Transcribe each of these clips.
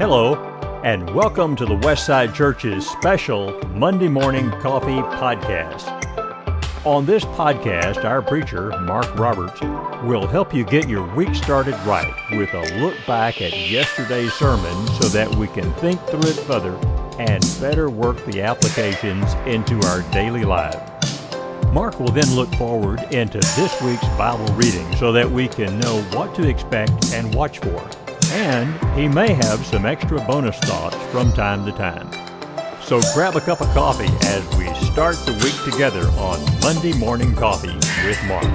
Hello, and welcome to the Westside Church's special Monday Morning Coffee Podcast. On this podcast, our preacher, Mark Roberts, will help you get your week started right with a look back at yesterday's sermon so that we can think through it further and better work the applications into our daily lives. Mark will then look forward into this week's Bible reading so that we can know what to expect and watch for. And he may have some extra bonus thoughts from time to time. So grab a cup of coffee as we start the week together on Monday Morning Coffee with Mark.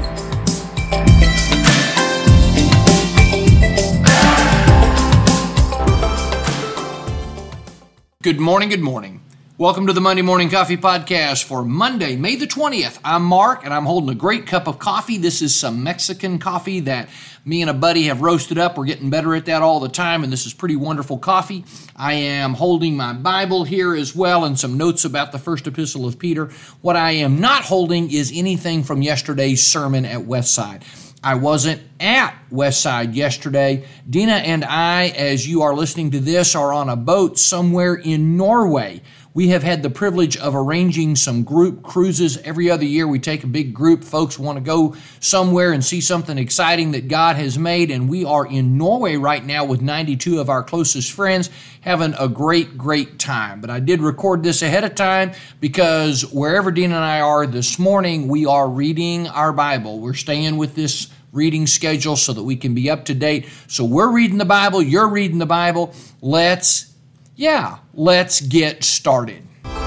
Good morning, good morning. Welcome to the Monday Morning Coffee Podcast for Monday, May the 20th. I'm Mark, and I'm holding a great cup of coffee. This is some Mexican coffee that me and a buddy have roasted up. We're getting better at that all the time, and this is pretty wonderful coffee. I am holding my Bible here as well and some notes about the first epistle of Peter. What I am not holding is anything from yesterday's sermon at Westside. I wasn't at Westside yesterday. Dina and I, as you are listening to this, are on a boat somewhere in Norway. We have had the privilege of arranging some group cruises. Every other year we take a big group. Folks want to go somewhere and see something exciting that God has made, and we are in Norway right now with 92 of our closest friends having a great time. But I did record this ahead of time because wherever Dina and I are this morning, we are reading our Bible. We're staying with this reading schedule so that we can be up to date. So we're reading the Bible, you're reading the Bible. Let's get started.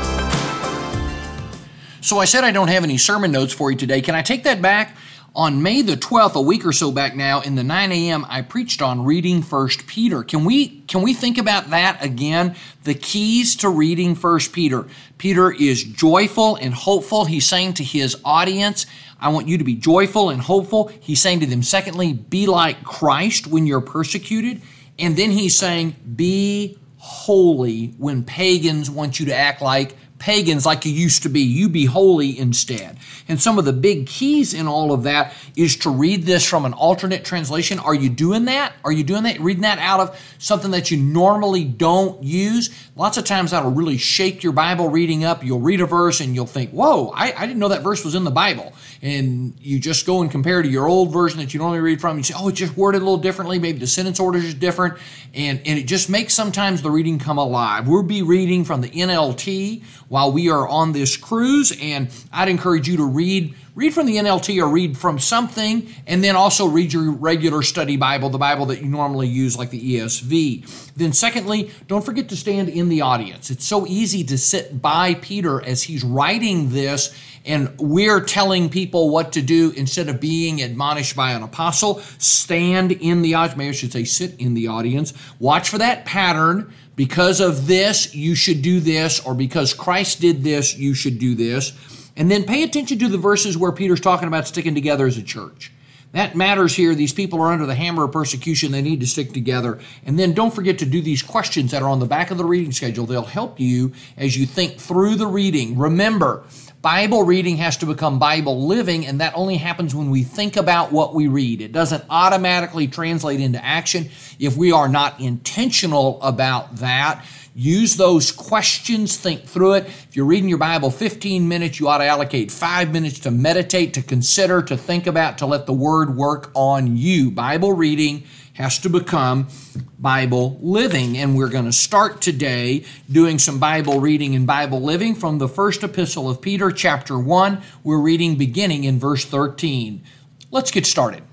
So I said I don't have any sermon notes for you today. Can I take that back? On May the 12th, a week or so back now, in the 9 a.m., I preached on reading 1 Peter. Can we think about that again? The keys to reading 1 Peter. Peter is joyful and hopeful. He's saying to his audience, I want you to be joyful and hopeful. He's saying to them, secondly, be like Christ when you're persecuted. And then he's saying, be holy when pagans want you to act like pagans, like you used to be. You be holy instead. And some of the big keys in all of that is to read this from an alternate translation. Are you doing that? Reading that out of something that you normally don't use? Lots of times that'll really shake your Bible reading up. You'll read a verse and you'll think, whoa, I didn't know that verse was in the Bible. And you just go and compare to your old version that you normally read from. You say, oh, it's just worded a little differently. Maybe the sentence order is different. And it just makes sometimes the reading come alive. We'll be reading from the NLT while we are on this cruise, and I'd encourage you to read from the NLT or read from something, and then also read your regular study Bible, the Bible that you normally use like the ESV. Then secondly, don't forget to stand in the audience. It's so easy to sit by Peter as he's writing this, and we're telling people what to do instead of being admonished by an apostle. Stand in the audience. Maybe I should say sit in the audience. Watch for that pattern. Because of this, you should do this, or because Christ did this, you should do this. And then pay attention to the verses where Peter's talking about sticking together as a church. That matters here. These people are under the hammer of persecution. They need to stick together. And then don't forget to do these questions that are on the back of the reading schedule. They'll help you as you think through the reading. Remember, Bible reading has to become Bible living, and that only happens when we think about what we read. It doesn't automatically translate into action if we are not intentional about that. Use those questions, think through it. If you're reading your Bible 15 minutes, you ought to allocate 5 minutes to meditate, to consider, to think about, to let the Word work on you. Bible reading has to become Bible living. And we're going to start today doing some Bible reading and Bible living from the first epistle of Peter, chapter 1. We're reading beginning in verse 13. Let's get started.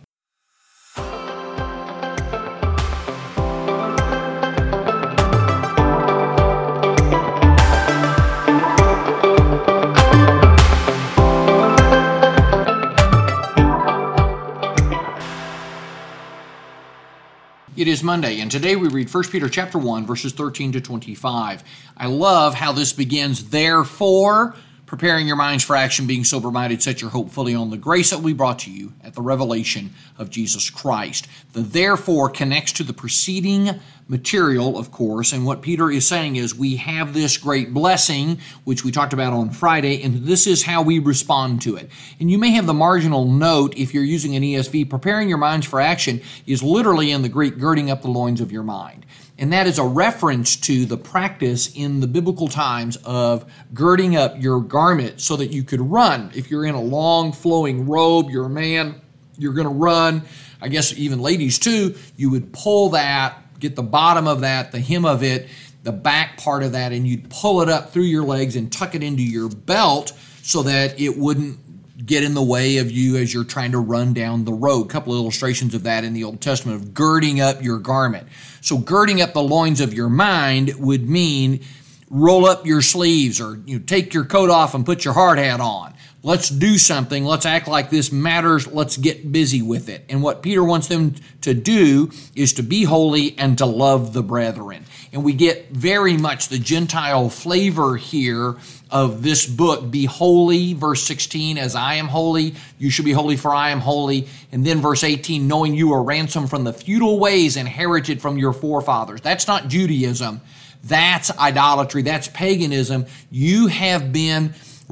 It is Monday, and today we read 1 Peter chapter 1, verses 13 to 25. I love how this begins, therefore, preparing your minds for action, being sober-minded, set your hope fully on the grace that will be brought to you at the revelation of Jesus Christ. The therefore connects to the preceding material, of course, and what Peter is saying is we have this great blessing, which we talked about on Friday, and this is how we respond to it. And you may have the marginal note, if you're using an ESV, preparing your minds for action is literally in the Greek, girding up the loins of your mind. And that is a reference to the practice in the biblical times of girding up your garment so that you could run. If you're in a long flowing robe, you're a man, you're going to run. I guess even ladies too, you would pull that, get the bottom of that, the hem of it, the back part of that, and you'd pull it up through your legs and tuck it into your belt so that it wouldn't get in the way of you as you're trying to run down the road. A couple of illustrations of that in the Old Testament of girding up your garment. So girding up the loins of your mind would mean roll up your sleeves, or take your coat off and put your hard hat on. Let's do something. Let's act like this matters. Let's get busy with it. And what Peter wants them to do is to be holy and to love the brethren. And we get very much the Gentile flavor here of this book. Be holy, verse 16, as I am holy, you should be holy, for I am holy. And then verse 18, knowing you are ransomed from the futile ways inherited from your forefathers. That's not Judaism. That's idolatry. That's paganism. You have been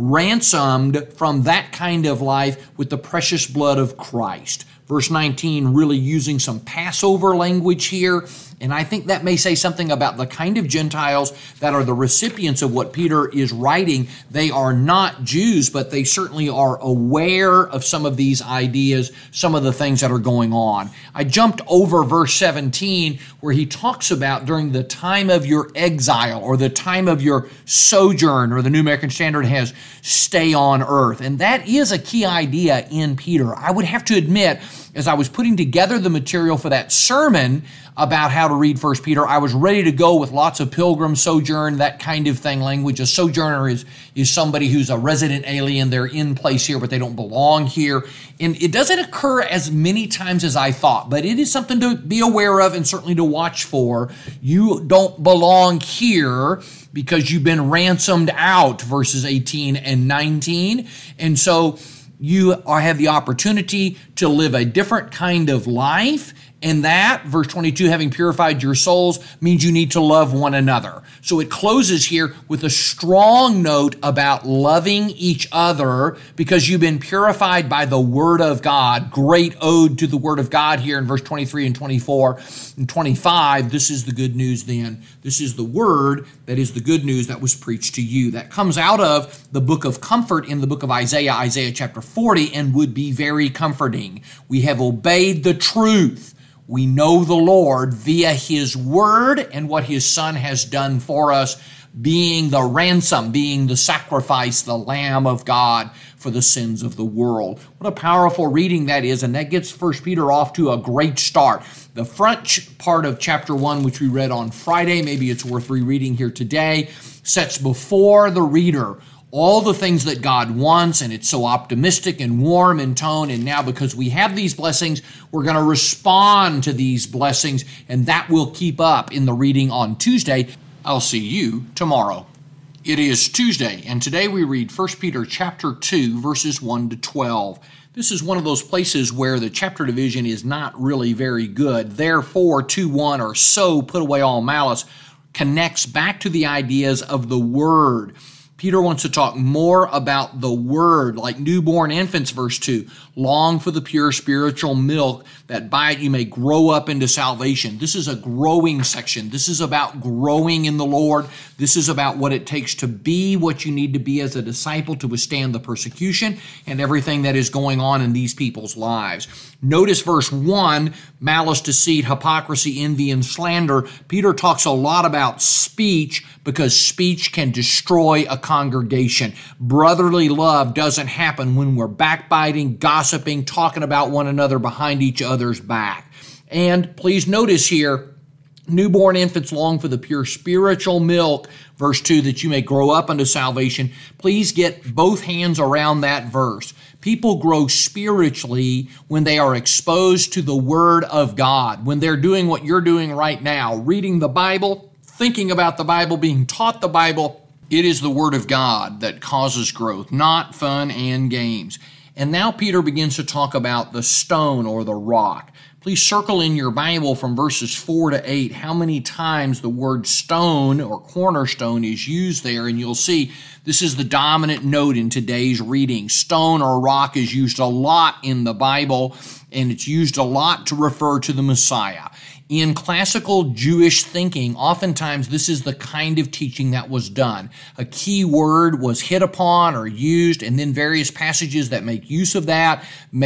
ransomed from that kind of life with the precious blood of Christ. Verse 19, really using some Passover language here. And I think that may say something about the kind of Gentiles that are the recipients of what Peter is writing. They are not Jews, but they certainly are aware of some of these ideas, some of the things that are going on. I jumped over verse 17, where he talks about during the time of your exile or the time of your sojourn, or the New American Standard has stay on earth. And that is a key idea in Peter. I would have to admit, as I was putting together the material for that sermon about how to read 1 Peter, I was ready to go with lots of pilgrim, sojourn, that kind of thing language. A sojourner is somebody who's a resident alien. They're in place here, but they don't belong here. And it doesn't occur as many times as I thought, but it is something to be aware of and certainly to watch for. You don't belong here because you've been ransomed out, verses 18 and 19. And so you have the opportunity to live a different kind of life. And that, verse 22, having purified your souls, means you need to love one another. So it closes here with a strong note about loving each other because you've been purified by the Word of God. Great ode to the Word of God here in verse 23 and 24 and 25. This is the good news then. This is the Word that is the good news that was preached to you. That comes out of the book of comfort in the book of Isaiah, Isaiah chapter 40, and would be very comforting. We have obeyed the truth. We know the Lord via His Word and what His Son has done for us, being the ransom, being the sacrifice, the Lamb of God for the sins of the world. What a powerful reading that is, and that gets 1 Peter off to a great start. The front part of chapter 1, which we read on Friday, maybe it's worth rereading here today, sets before the reader all the things that God wants, and it's so optimistic and warm in tone. And now because we have these blessings, we're going to respond to these blessings, and that will keep up in the reading on Tuesday. I'll see you tomorrow. It is Tuesday, and today we read 1 Peter chapter 2, verses 1 to 12. This is one of those places where the chapter division is not really very good. Therefore, 2:1, or so put away all malice, connects back to the ideas of the Word. Peter wants to talk more about the Word, like newborn infants, verse 2. Long for the pure spiritual milk, that by it you may grow up into salvation. This is a growing section. This is about growing in the Lord. This is about what it takes to be what you need to be as a disciple to withstand the persecution and everything that is going on in these people's lives. Notice verse 1, malice, deceit, hypocrisy, envy, and slander. Peter talks a lot about speech because speech can destroy a congregation. Brotherly love doesn't happen when we're backbiting, gossiping, talking about one another behind each other's back. And please notice here, newborn infants long for the pure spiritual milk, verse 2, that you may grow up unto salvation. Please get both hands around that verse. People grow spiritually when they are exposed to the Word of God, when they're doing what you're doing right now, reading the Bible, thinking about the Bible, being taught the Bible. It is the Word of God that causes growth, not fun and games. And now Peter begins to talk about the stone or the rock. please circle in your Bible from verses 4 to 8 how many times the word stone or cornerstone is used there, and you'll see this is the dominant note in today's reading. Stone or rock is used a lot in the Bible, and it's used a lot to refer to the Messiah. In classical Jewish thinking, oftentimes this is the kind of teaching that was done. A key word was hit upon or used, and then various passages that make use of that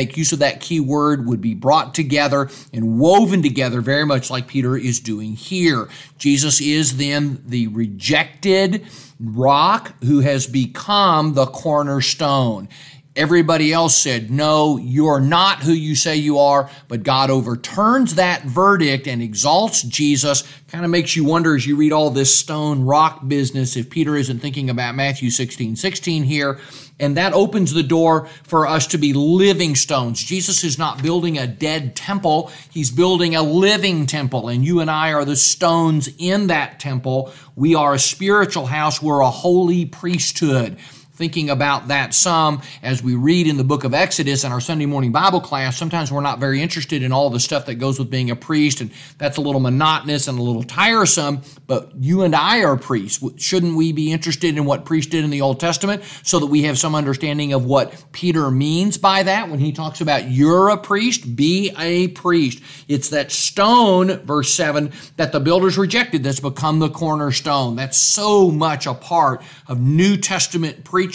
key word would be brought together and woven together, very much like Peter is doing here. Jesus is then the rejected rock who has become the cornerstone. Everybody else said, no, you're not who you say you are, but God overturns that verdict and exalts Jesus. Kind of makes you wonder as you read all this stone rock business if Peter isn't thinking about Matthew 16:16 here. And that opens the door for us to be living stones. Jesus is not building a dead temple. He's building a living temple. And you and I are the stones in that temple. We are a spiritual house. We're a holy priesthood. Thinking about that some as we read in the book of Exodus in our Sunday morning Bible class. Sometimes we're not very interested in all the stuff that goes with being a priest, and that's a little monotonous and a little tiresome, but you and I are priests. Shouldn't we be interested in what priests did in the Old Testament so that we have some understanding of what Peter means by that when he talks about you're a priest, be a priest? It's that stone, verse 7, that the builders rejected that's become the cornerstone. That's so much a part of New Testament preaching.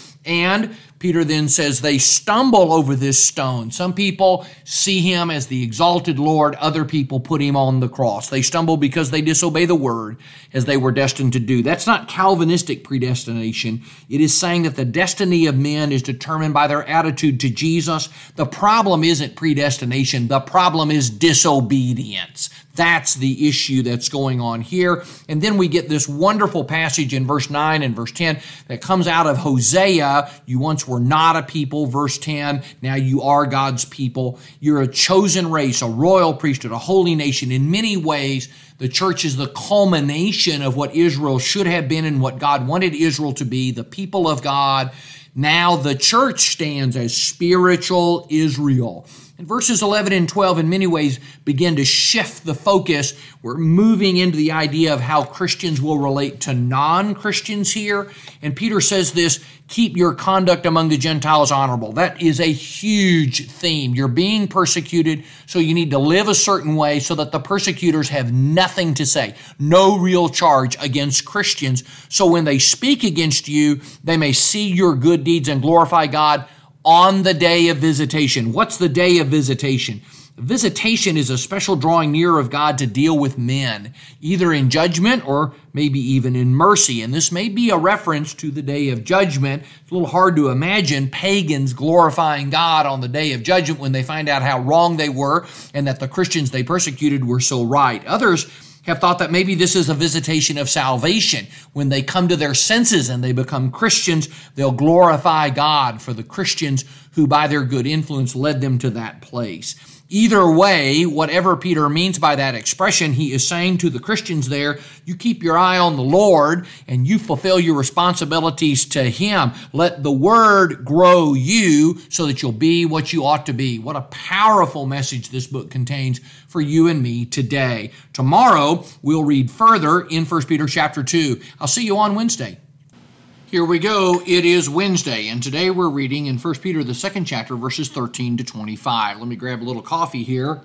And Peter then says they stumble over this stone. Some people see him as the exalted Lord. Other people put him on the cross. They stumble because they disobey the word as they were destined to do. That's not Calvinistic predestination. It is saying that the destiny of men is determined by their attitude to Jesus. The problem isn't predestination. The problem is disobedience. That's the issue that's going on here. And then we get this wonderful passage in verse 9 and verse 10 that comes out of Hosea. You once were not a people, verse 10. Now you are God's people. You're a chosen race, a royal priesthood, a holy nation. In many ways, the church is the culmination of what Israel should have been and what God wanted Israel to be, the people of God. Now the church stands as spiritual Israel. And verses 11 and 12 in many ways begin to shift the focus. We're moving into the idea of how Christians will relate to non-Christians here. And Peter says this, keep your conduct among the Gentiles honorable. That is a huge theme. You're being persecuted, so you need to live a certain way so that the persecutors have nothing to say, no real charge against Christians. So when they speak against you, they may see your good deeds and glorify God on the day of visitation. What's the day of visitation? Visitation is a special drawing near of God to deal with men, either in judgment or maybe even in mercy. And this may be a reference to the day of judgment. It's a little hard to imagine pagans glorifying God on the day of judgment when they find out how wrong they were and that the Christians they persecuted were so right. Others have thought that maybe this is a visitation of salvation. When they come to their senses and they become Christians, they'll glorify God for the Christians who by their good influence led them to that place. Either way, whatever Peter means by that expression, he is saying to the Christians there, you keep your eye on the Lord and you fulfill your responsibilities to him. Let the word grow you so that you'll be what you ought to be. What a powerful message this book contains for you and me today. Tomorrow, we'll read further in 1 Peter chapter 2. I'll see you on Wednesday. Here we go. It is Wednesday, and today we're reading in 1 Peter, the second chapter, verses 13 to 25. Let me grab a little coffee here.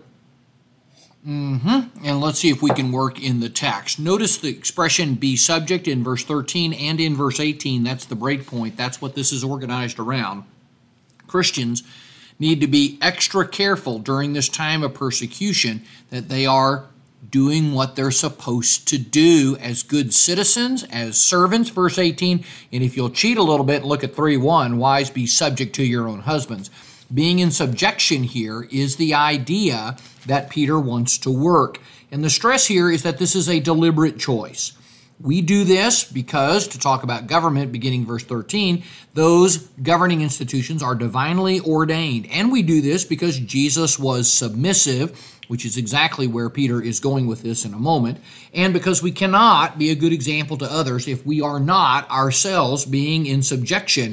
And let's see if we can work in the text. Notice the expression be subject in verse 13 and in verse 18. That's the break point. That's what this is organized around. Christians need to be extra careful during this time of persecution that they are doing what they're supposed to do as good citizens, as servants, verse 18. And if you'll cheat a little bit, look at 3:1, wives be subject to your own husbands. Being in subjection here is the idea that Peter wants to work. And the stress here is that this is a deliberate choice. We do this because, to talk about government, beginning verse 13, those governing institutions are divinely ordained. And we do this because Jesus was submissive, which is exactly where Peter is going with this in a moment, and because we cannot be a good example to others if we are not ourselves being in subjection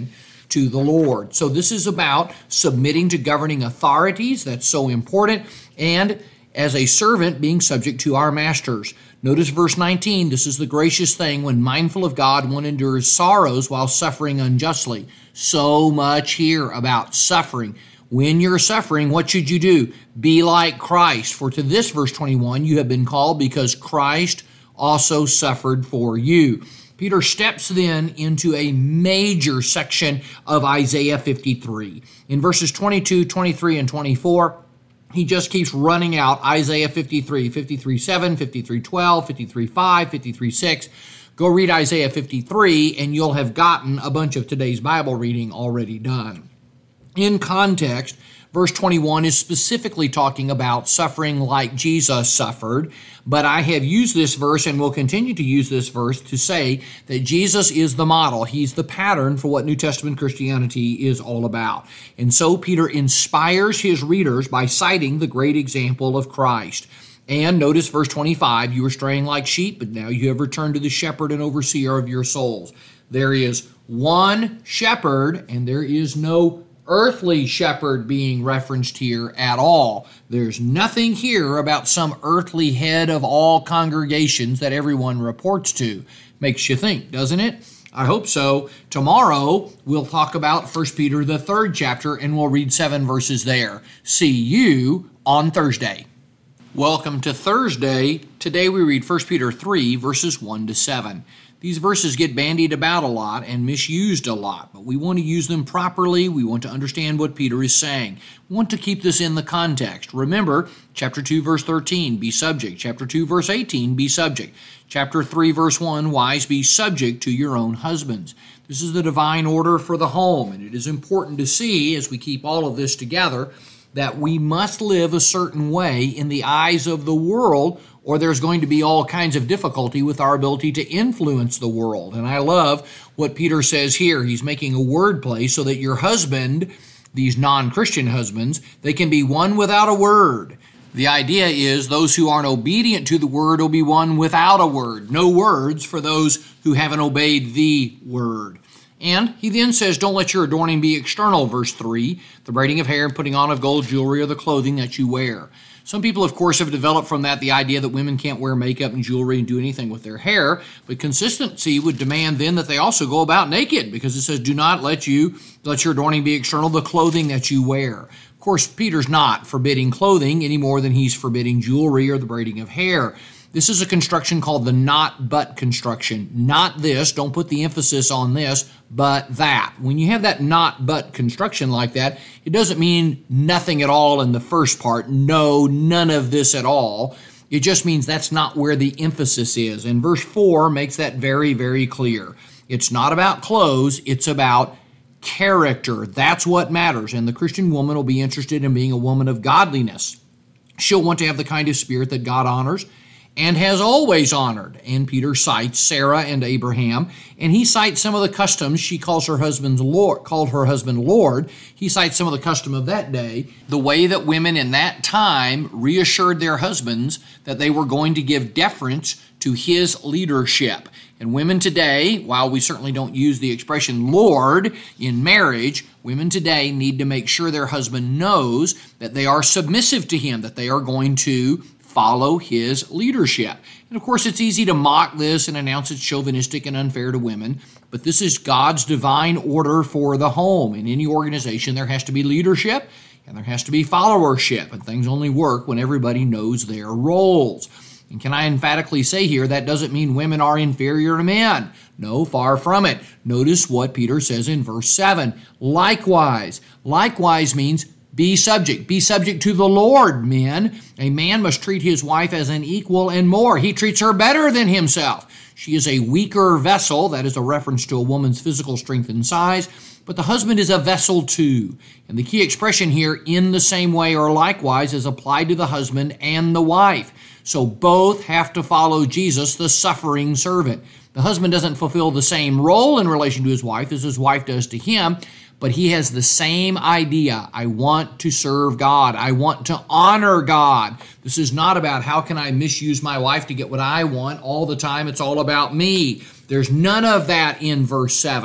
to the Lord. So this is about submitting to governing authorities. That's so important. And as a servant, being subject to our masters. Notice verse 19. This is the gracious thing. When mindful of God, one endures sorrows while suffering unjustly. So much here about suffering. When you're suffering, what should you do? Be like Christ. For to this, verse 21, you have been called because Christ also suffered for you. Peter steps then into a major section of Isaiah 53. In verses 22, 23, and 24, he just keeps running out Isaiah 53, 53:7, 53:12, 53:5, 53:6. Go read Isaiah 53 and you'll have gotten a bunch of today's Bible reading already done. In context, verse 21 is specifically talking about suffering like Jesus suffered, but I have used this verse and will continue to use this verse to say that Jesus is the model. He's the pattern for what New Testament Christianity is all about. And so Peter inspires his readers by citing the great example of Christ. And notice verse 25, you were straying like sheep, but now you have returned to the shepherd and overseer of your souls. There is one shepherd, and there is no earthly shepherd being referenced here at all. There's nothing here about some earthly head of all congregations that everyone reports to. Makes you think, doesn't it? I hope so. Tomorrow, we'll talk about 1 Peter, the 3rd chapter, and we'll read 7 verses there. See you on Thursday. Welcome to Thursday. Today we read 1 Peter 3, verses 1 to 7. These verses get bandied about a lot and misused a lot, but we want to use them properly. We want to understand what Peter is saying. We want to keep this in the context. Remember, chapter 2, verse 13, be subject. Chapter 2, verse 18, be subject. Chapter 3, verse 1, wives, be subject to your own husbands. This is the divine order for the home, and it is important to see, as we keep all of this together, that we must live a certain way in the eyes of the world, or there's going to be all kinds of difficulty with our ability to influence the world. And I love what Peter says here. He's making a word play so that your husband, these non-Christian husbands, they can be won without a word. The idea is those who aren't obedient to the word will be won without a word. No words for those who haven't obeyed the word. And he then says, don't let your adorning be external, verse 3, the braiding of hair and putting on of gold jewelry or the clothing that you wear. Some people, of course, have developed from that the idea that women can't wear makeup and jewelry and do anything with their hair, but consistency would demand then that they also go about naked, because it says, do not let your adorning be external, the clothing that you wear. Of course, Peter's not forbidding clothing any more than he's forbidding jewelry or the braiding of hair. This is a construction called the not but construction. Not this, don't put the emphasis on this, but that. When you have that not but construction like that, it doesn't mean nothing at all in the first part. No, none of this at all. It just means that's not where the emphasis is. And verse 4 makes that very, very clear. It's not about clothes, it's about character. That's what matters. And the Christian woman will be interested in being a woman of godliness. She'll want to have the kind of spirit that God honors and has always honored. And Peter cites Sarah and Abraham, and he cites some of the customs. She called her husband Lord. He cites some of the custom of that day, the way that women in that time reassured their husbands that they were going to give deference to his leadership. And women today, while we certainly don't use the expression Lord in marriage, women today need to make sure their husband knows that they are submissive to him, that they are going to follow his leadership. And of course, it's easy to mock this and announce it's chauvinistic and unfair to women, but this is God's divine order for the home. In any organization, there has to be leadership and there has to be followership, and things only work when everybody knows their roles. And can I emphatically say here, that doesn't mean women are inferior to men. No, far from it. Notice what Peter says in verse 7. Likewise. Likewise means be subject. Be subject to the Lord, men. A man must treat his wife as an equal and more. He treats her better than himself. She is a weaker vessel. That is a reference to a woman's physical strength and size. But the husband is a vessel too. And the key expression here, in the same way or likewise, is applied to the husband and the wife. So both have to follow Jesus, the suffering servant. The husband doesn't fulfill the same role in relation to his wife as his wife does to him, but he has the same idea. I want to serve God. I want to honor God. This is not about how can I misuse my wife to get what I want all the time. It's all about me. There's none of that in verse 7.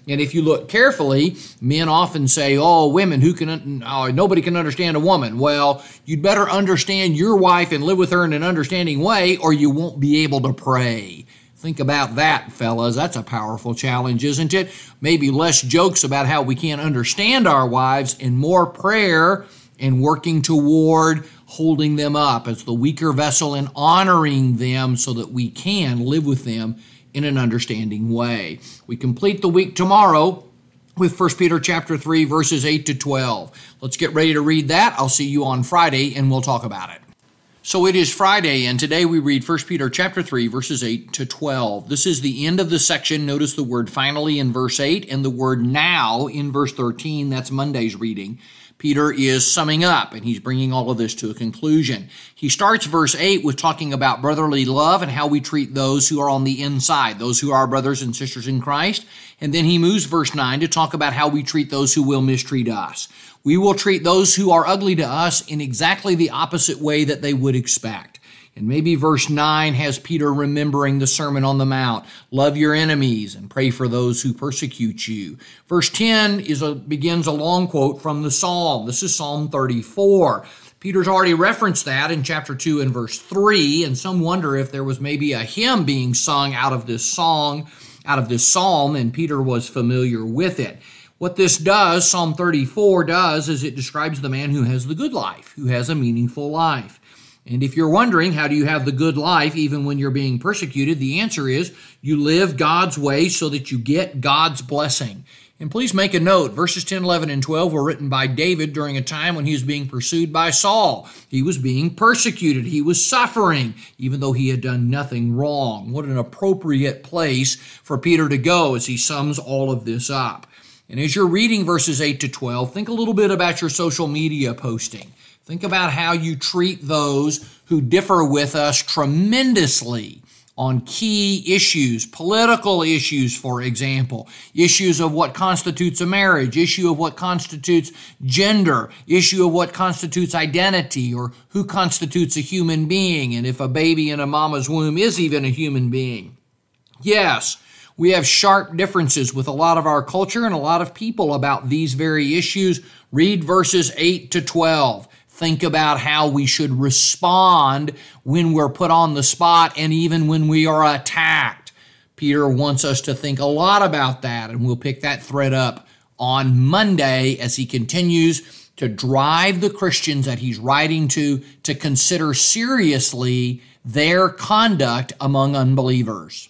And if you look carefully, men often say, oh, women, nobody can understand a woman. Well, you'd better understand your wife and live with her in an understanding way, or you won't be able to pray. Think about that, fellas. That's a powerful challenge, isn't it? Maybe less jokes about how we can't understand our wives and more prayer and working toward holding them up as the weaker vessel and honoring them so that we can live with them in an understanding way. We complete the week tomorrow with 1 Peter chapter 3, verses 8 to 12. Let's get ready to read that. I'll see you on Friday, and we'll talk about it. So it is Friday, and today we read 1 Peter chapter 3, verses 8 to 12. This is the end of the section. Notice the word finally in verse 8 and the word now in verse 13. That's Monday's reading. Peter is summing up, and he's bringing all of this to a conclusion. He starts verse 8 with talking about brotherly love and how we treat those who are on the inside, those who are our brothers and sisters in Christ. And then he moves verse 9 to talk about how we treat those who will mistreat us. We will treat those who are ugly to us in exactly the opposite way that they would expect. And maybe verse 9 has Peter remembering the Sermon on the Mount. Love your enemies and pray for those who persecute you. Verse 10 begins a long quote from the Psalm. This is Psalm 34. Peter's already referenced that in chapter 2 and verse 3, and some wonder if there was maybe a hymn being sung out of this psalm, and Peter was familiar with it. What this does, Psalm 34 does, is it describes the man who has the good life, who has a meaningful life. And if you're wondering, how do you have the good life even when you're being persecuted? The answer is you live God's way so that you get God's blessing. And please make a note, verses 10, 11, and 12 were written by David during a time when he was being pursued by Saul. He was being persecuted. He was suffering, even though he had done nothing wrong. What an appropriate place for Peter to go as he sums all of this up. And as you're reading verses 8 to 12, think a little bit about your social media posting. Think about how you treat those who differ with us tremendously on key issues, political issues, for example, issues of what constitutes a marriage, issue of what constitutes gender, issue of what constitutes identity, or who constitutes a human being, and if a baby in a mama's womb is even a human being. Yes, we have sharp differences with a lot of our culture and a lot of people about these very issues. Read verses 8 to 12. Think about how we should respond when we're put on the spot and even when we are attacked. Peter wants us to think a lot about that, and we'll pick that thread up on Monday as he continues to drive the Christians that he's writing to consider seriously their conduct among unbelievers.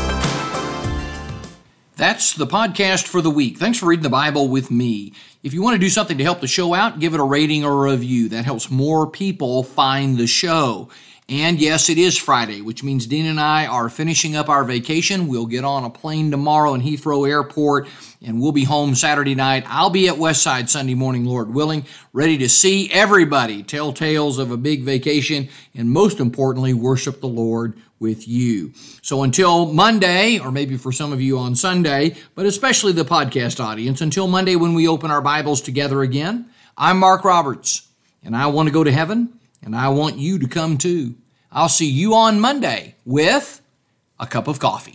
That's the podcast for the week. Thanks for reading the Bible with me. If you want to do something to help the show out, give it a rating or a review. That helps more people find the show. And yes, it is Friday, which means Dean and I are finishing up our vacation. We'll get on a plane tomorrow in Heathrow Airport, and we'll be home Saturday night. I'll be at Westside Sunday morning, Lord willing, ready to see everybody tell tales of a big vacation, and most importantly, worship the Lord with you. So until Monday, or maybe for some of you on Sunday, but especially the podcast audience, until Monday when we open our Bibles together again, I'm Mark Roberts, and I want to go to heaven, and I want you to come too. I'll see you on Monday with a cup of coffee.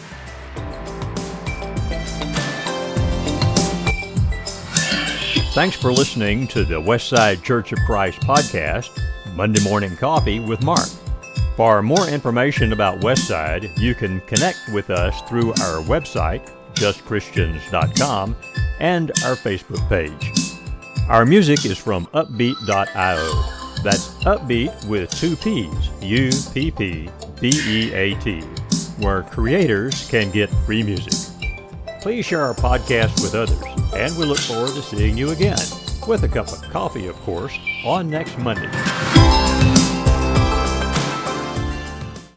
Thanks for listening to the Westside Church of Christ podcast, Monday Morning Coffee with Mark. For more information about Westside, you can connect with us through our website, justchristians.com, and our Facebook page. Our music is from Uppbeat.io. That's Uppbeat with 2 P's, U-P-P-B-E-A-T, where creators can get free music. Please share our podcast with others, and we look forward to seeing you again, with a cup of coffee, of course, on next Monday.